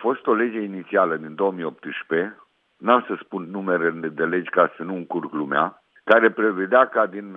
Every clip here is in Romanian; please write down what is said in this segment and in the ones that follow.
fost o lege inițială din 2018, n-am să spun numerele de legi ca să nu încurc lumea, care prevedea ca din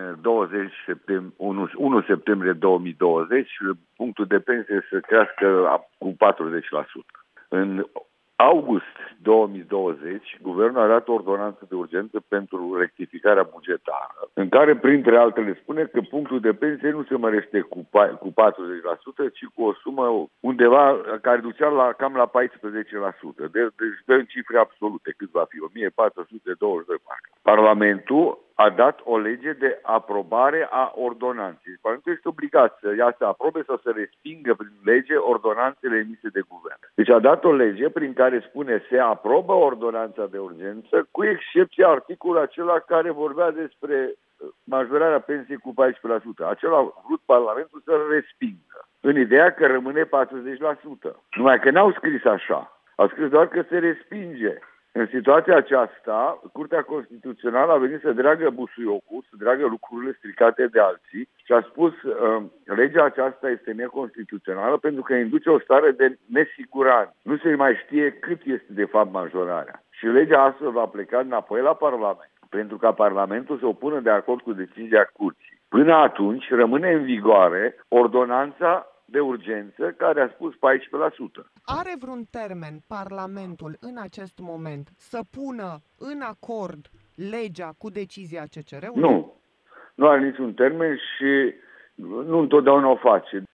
1 septembrie 2020 punctul de pensie să crească cu 40%. În august 2020, guvernul a dat o ordonanță de urgență pentru rectificarea bugetară, în care, printre altele, spune că punctul de pensie nu se mărește cu 40%, ci cu o sumă undeva care ducea cam la 14%. Deci dă în cifre absolute cât va fi, 1422 parcă. Parlamentul a dat o lege de aprobare a ordonanței. Parlamentul este obligat să aprobe sau să respingă prin lege ordonanțele emise de guvern. Deci a dat o lege prin care spune se aprobă ordonanța de urgență, cu excepția articolului acela care vorbea despre majorarea pensiei cu 14%. Acela a vrut Parlamentul să-l respingă, în ideea că rămâne 40%. Numai că n-au scris așa. Au scris doar că se respinge. În situația aceasta, Curtea Constituțională a venit să dreagă busuiocul, să dreagă lucrurile stricate de alții și a spus legea aceasta este neconstituțională pentru că induce o stare de nesiguranță. Nu se mai știe cât este de fapt majorarea. Și legea astfel va pleca înapoi la Parlament, pentru ca Parlamentul să o pună de acord cu decizia Curții. Până atunci rămâne în vigoare ordonanța de urgență care a spus 14%. Are vreun termen Parlamentul în acest moment să pună în acord legea cu decizia CCR-ului? Nu are niciun termen și nu întotdeauna o face.